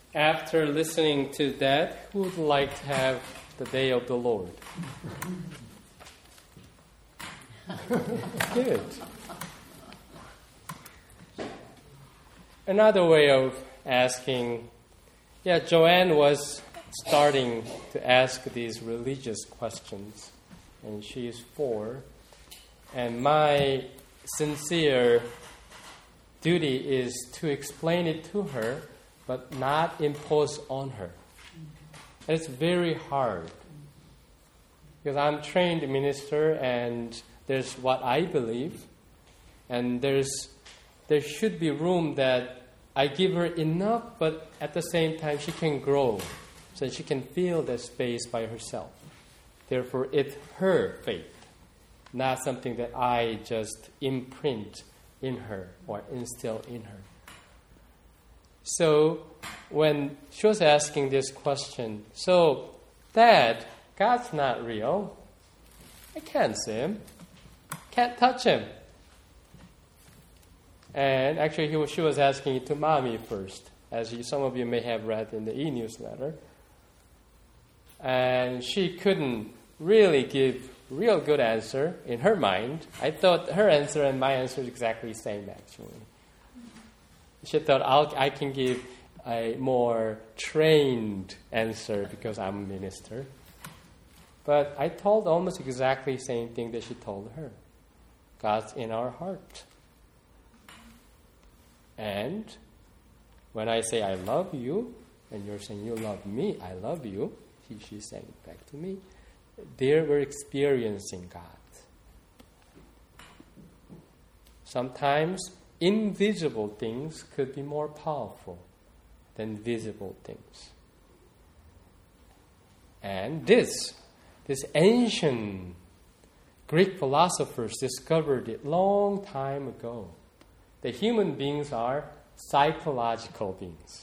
After listening to that, who would like to have the day of the Lord? Good. Another way of asking, Joanne was starting to ask these religious questions, and she is 4. And my sincere duty is to explain it to her, but not impose on her. And it's very hard, because I'm trained minister, and there's what I believe, and there should be room that I give her enough, but at the same time she can grow, so she can feel that space by herself. Therefore, it's her faith, not something that I just imprint in her or instill in her. So when she was asking this question, so Dad, God's not real. I can't see him. Can't touch him. And actually she was asking it to Mommy first, as some of you may have read in the e-newsletter. And she couldn't really give real good answer in her mind. I thought her answer and my answer is exactly the same, actually. She thought I can give a more trained answer because I'm a minister. But I told almost exactly the same thing that she told her. God's in our heart. And when I say I love you, and you're saying you love me, I love you, she's saying it back to me. There we're experiencing God. Sometimes invisible things could be more powerful than visible things. And this ancient Greek philosophers discovered it long time ago. That human beings are psychological beings.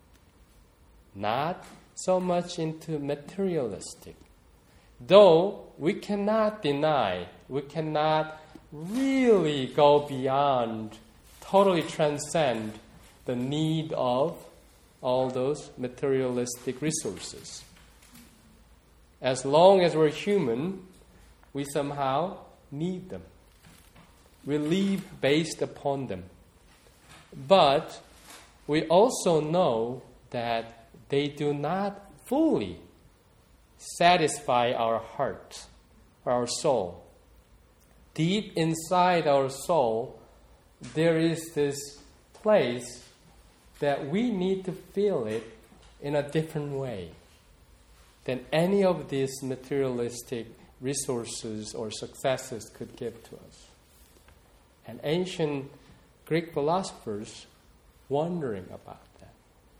Not so much into materialistic. Though we cannot deny, we cannot really go beyond, totally transcend the need of all those materialistic resources. As long as we're human, we somehow need them. We live based upon them. But we also know that they do not fully satisfy our heart or our soul. Deep inside our soul, there is this place that we need to feel it in a different way than any of these materialistic resources or successes could give to us. And ancient Greek philosophers wondering about that.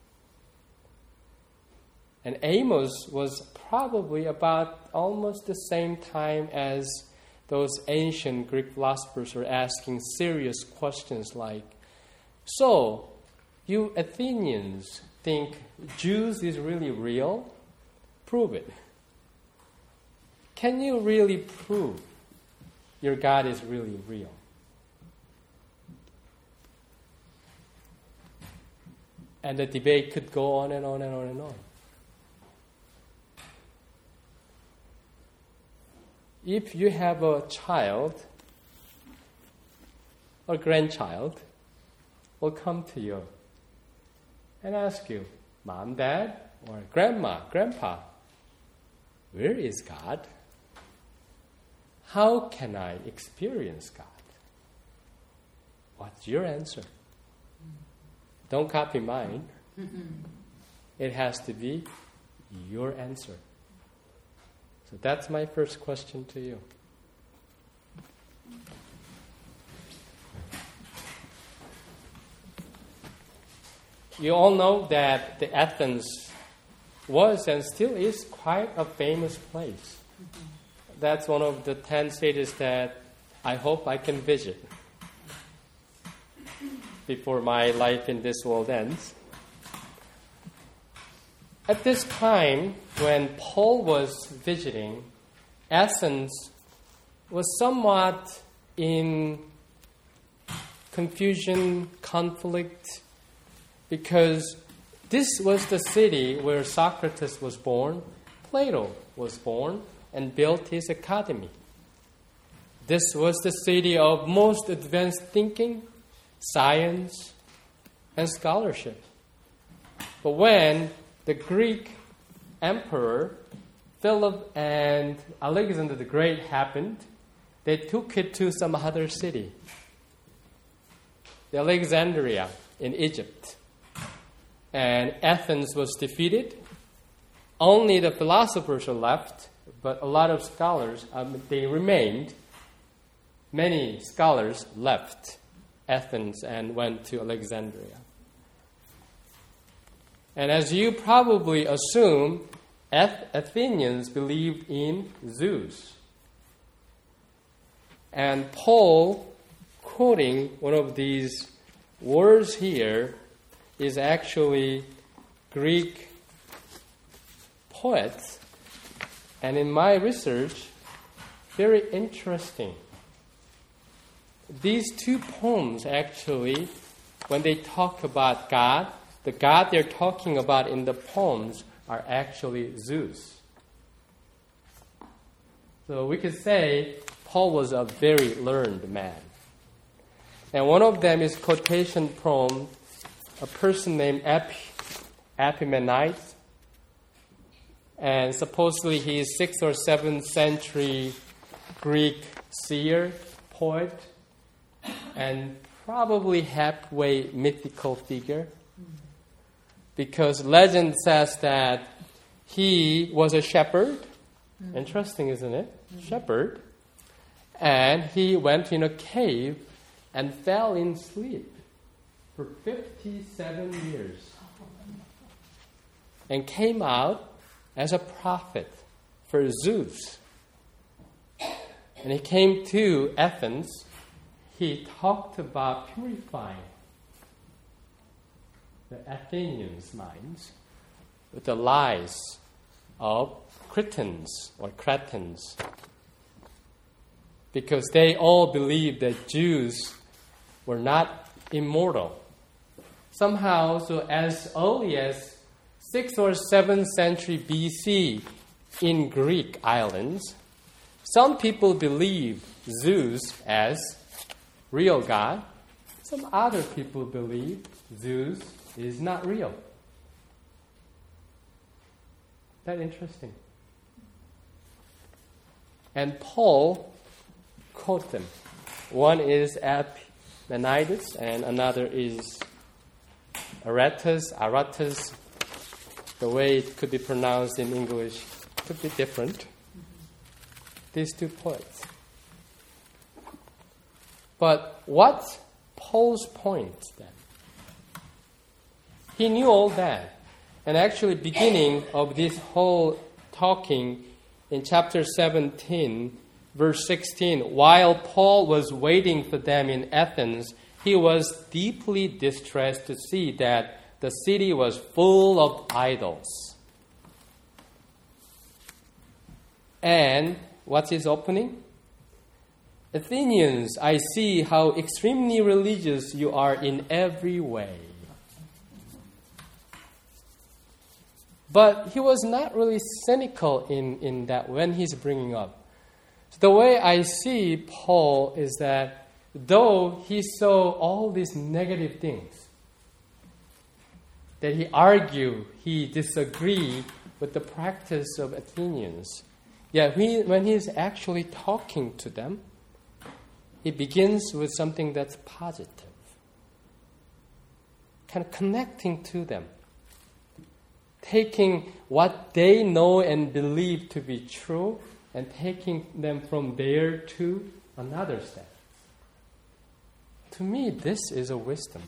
And Amos was probably about almost the same time as those ancient Greek philosophers were asking serious questions like, so, you Athenians think Zeus is really real? Prove it. Can you really prove your God is really real? And the debate could go on and on and on and on. If you have a child or grandchild will come to you and ask you, Mom, Dad, or Grandma, Grandpa, where is God? How can I experience God? What's your answer? Don't copy mine. It has to be your answer. So that's my first question to you. You all know that the Athens was and still is quite a famous place. That's one of the 10 cities that I hope I can visit before my life in this world ends. At this time, when Paul was visiting, Athens was somewhat in confusion, conflict, because This was the city where Socrates was born, Plato was born, and built his academy. This was the city of most advanced thinking, science, and scholarship. But when the Greek emperor Philip and Alexander the Great happened, they took it to some other city, the Alexandria in Egypt. And Athens was defeated. Only the philosophers were left, but a lot of scholars, they remained. Many scholars left Athens and went to Alexandria. And as you probably assume, Athenians believed in Zeus. And Paul, quoting one of these words here, is actually Greek poet. And in my research, very interesting. These two poems actually, when they talk about God, the God they're talking about in the poems are actually Zeus. So we could say Paul was a very learned man. And one of them is quotation from a person named Epimenides. And supposedly he is 6th or 7th century Greek seer, poet, and probably halfway mythical figure. Because legend says that he was a shepherd. Interesting, isn't it? Shepherd. And he went in a cave and fell in sleep for 57 years. And came out as a prophet for Zeus. And he came to Athens. He talked about purifying the Athenians' minds with the lies of Cretans. Because they all believed that Jews were not immortal. Somehow, so as early as 6th or 7th century BC in Greek islands, some people believed Zeus as real God. Some other people believe Zeus is not real. That interesting. And Paul quote them. One is Epimenides and another is Aratus. The way it could be pronounced in English could be different. These two poets. But what's Paul's point then? He knew all that. And actually beginning of this whole talking in chapter 17, verse 16, while Paul was waiting for them in Athens, he was deeply distressed to see that the city was full of idols. And what's his opening? Athenians, I see how extremely religious you are in every way. But he was not really cynical in that when he's bringing up. So the way I see Paul is that though he saw all these negative things, that he argued, he disagreed with the practice of Athenians, yet when he's actually talking to them, he begins with something that's positive, kind of connecting to them. Taking what they know and believe to be true and taking them from there to another step. To me, this is a wisdom.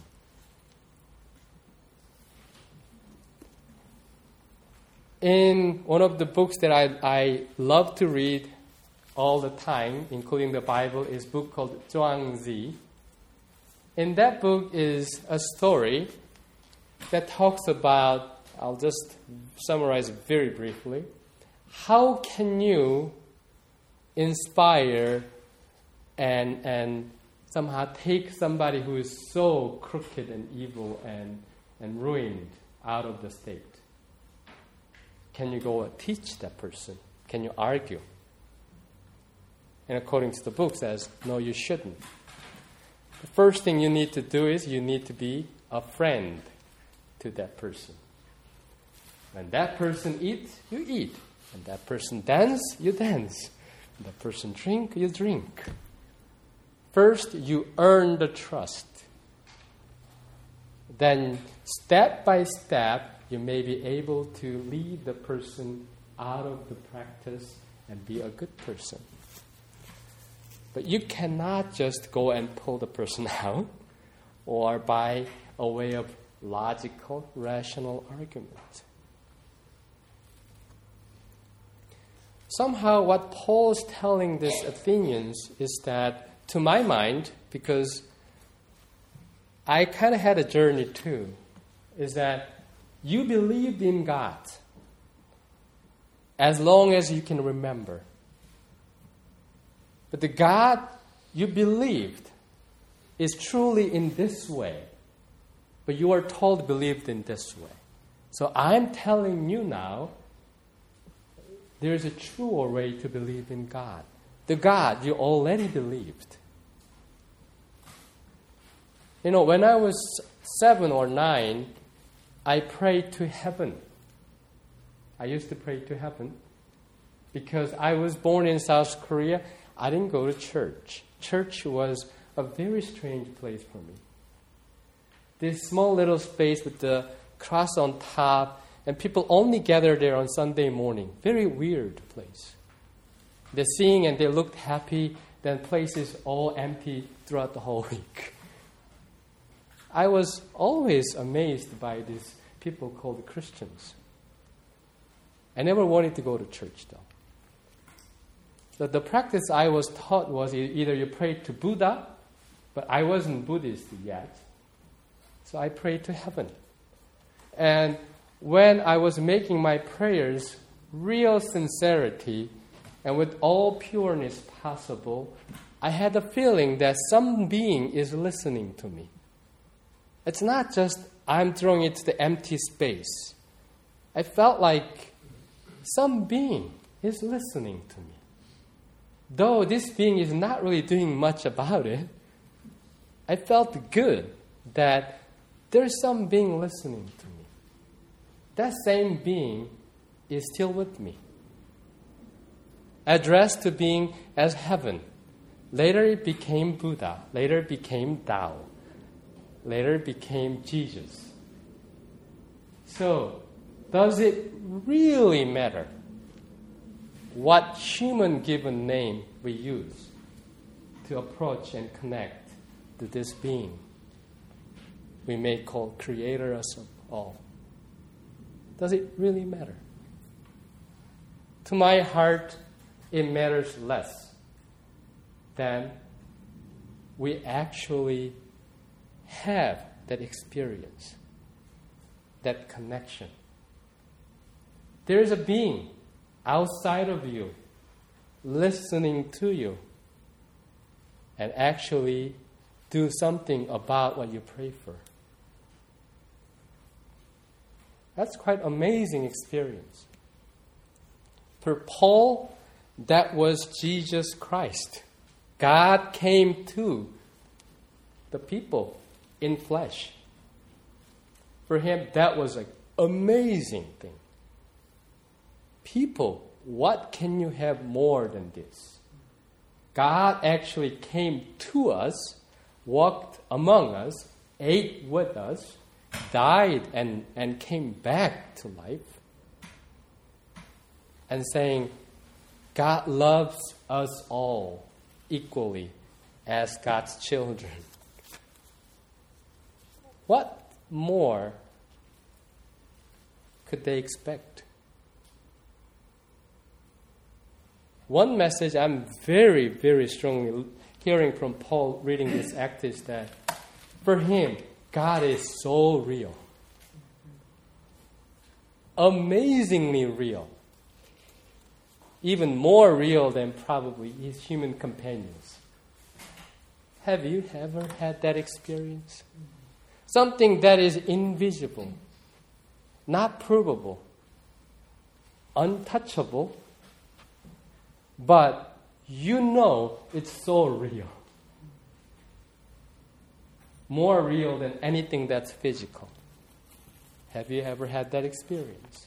In one of the books that I love to read all the time, including the Bible, is a book called Zhuangzi. In that book is a story that talks about, I'll just summarize it very briefly. How can you inspire and somehow take somebody who is so crooked and evil and ruined out of the state? Can you go teach that person? Can you argue? And according to the book says, no, you shouldn't. The first thing you need to do is you need to be a friend to that person. When that person eats, you eat. When that person dance, you dance. When that person drink, you drink. First, you earn the trust. Then, step by step, you may be able to lead the person out of the practice and be a good person. But you cannot just go and pull the person out or by a way of logical, rational argument. Somehow what Paul's telling these Athenians is that, to my mind, because I kind of had a journey too, is that you believed in God as long as you can remember. But the God you believed is truly in this way, but you are told believed in this way. So I'm telling you now, there is a truer way to believe in God. The God you already believed. You know, when I was 7 or 9, I prayed to heaven. I used to pray to heaven because I was born in South Korea. I didn't go to church. Church was a very strange place for me. This small little space with the cross on top, and people only gather there on Sunday morning. Very weird place. They sing and they looked happy, then place is all empty throughout the whole week. I was always amazed by these people called Christians. I never wanted to go to church though. So the practice I was taught was either you pray to Buddha, but I wasn't Buddhist yet. So I prayed to heaven. And when I was making my prayers, real sincerity and with all pureness possible, I had a feeling that some being is listening to me. It's not just I'm throwing it to the empty space. I felt like some being is listening to me. Though this being is not really doing much about it, I felt good that there's some being listening to me. That same being is still with me. Addressed to being as heaven. Later it became Buddha. Later it became Tao. Later it became Jesus. So, does it really matter what human given name we use to approach and connect to this being we may call creator of all? Does it really matter? To my heart, it matters less than we actually have that experience, that connection. There is a being outside of you listening to you and actually do something about what you pray for. That's quite amazing experience. For Paul, that was Jesus Christ. God came to the people in flesh. For him, that was an amazing thing. People, what can you have more than this? God actually came to us, walked among us, ate with us, died and came back to life. And saying, God loves us all equally as God's children. What more could they expect? One message I'm very, very strongly hearing from Paul reading this act is that for him, God is so real. Amazingly real. Even more real than probably his human companions. Have you ever had that experience? Something that is invisible, not provable, untouchable, but you know it's so real. More real than anything that's physical. Have you ever had that experience?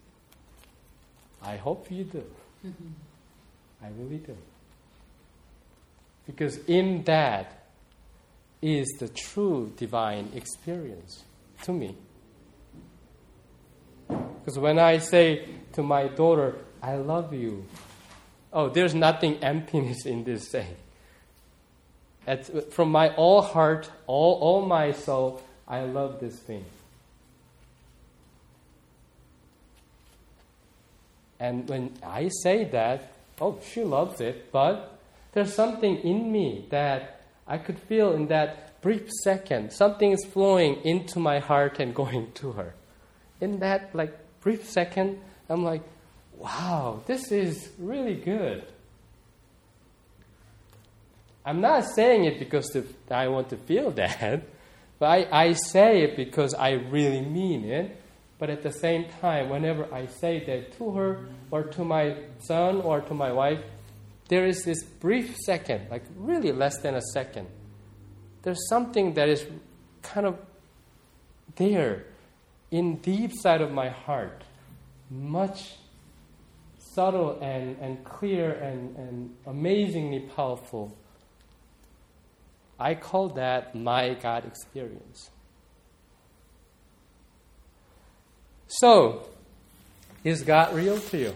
I hope you do. I really do. Because in that is the true divine experience to me. Because when I say to my daughter, I love you, there's nothing emptiness in this saying. From my all heart, all my soul, I love this thing. And when I say that, she loves it, but there's something in me that I could feel in that brief second. Something is flowing into my heart and going to her. In that brief second, I'm like, wow, this is really good. I'm not saying it because I want to feel that, but I say it because I really mean it. But at the same time, whenever I say that to her or to my son or to my wife, there is this brief second, really less than a second. There's something that is kind of there in deep side of my heart, much subtle and clear and amazingly powerful. I call that my God experience. So, is God real to you?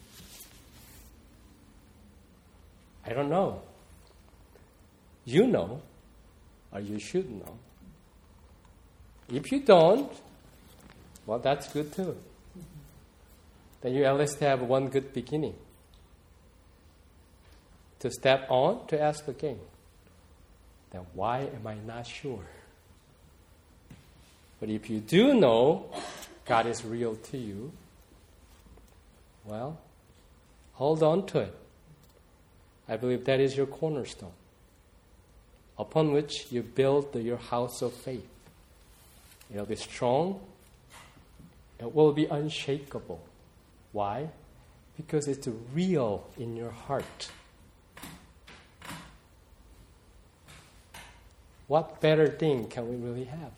I don't know. You know, or you should know. If you don't, well, that's good too. Then you at least have one good beginning to step on to ask again. Then why am I not sure? But if you do know God is real to you, well, hold on to it. I believe that is your cornerstone, upon which you build your house of faith. It'll be strong. It will be unshakable. Why? Because it's real in your heart. What better thing can we really have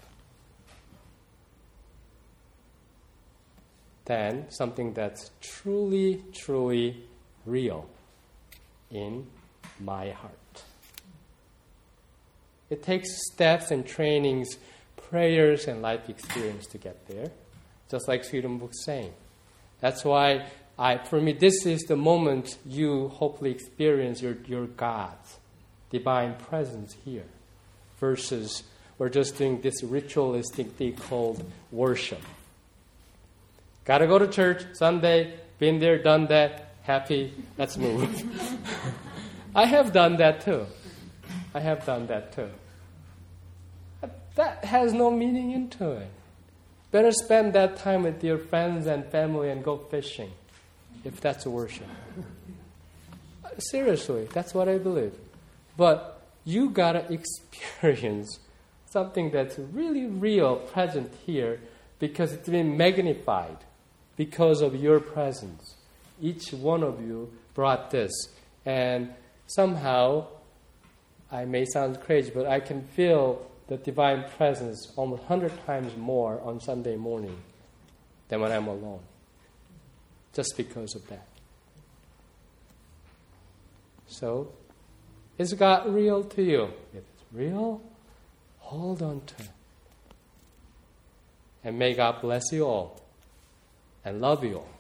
than something that's truly, truly real in my heart? It takes steps and trainings, prayers and life experience to get there, just like Swedenborg's saying. That's why, for me, this is the moment you hopefully experience your God's divine presence here, versus we're just doing this ritualistic thing called worship. Gotta go to church, Sunday, been there, done that, happy, let's move. I have done that too. That has no meaning into it. Better spend that time with your friends and family and go fishing, if that's worship. Seriously, that's what I believe. But you gotta experience something that's really real, present here, because it's been magnified because of your presence. Each one of you brought this, and somehow, I may sound crazy, but I can feel the divine presence almost 100 times more on Sunday morning than when I'm alone, just because of that. So, is God real to you? If it's real, hold on to it. And may God bless you all and love you all.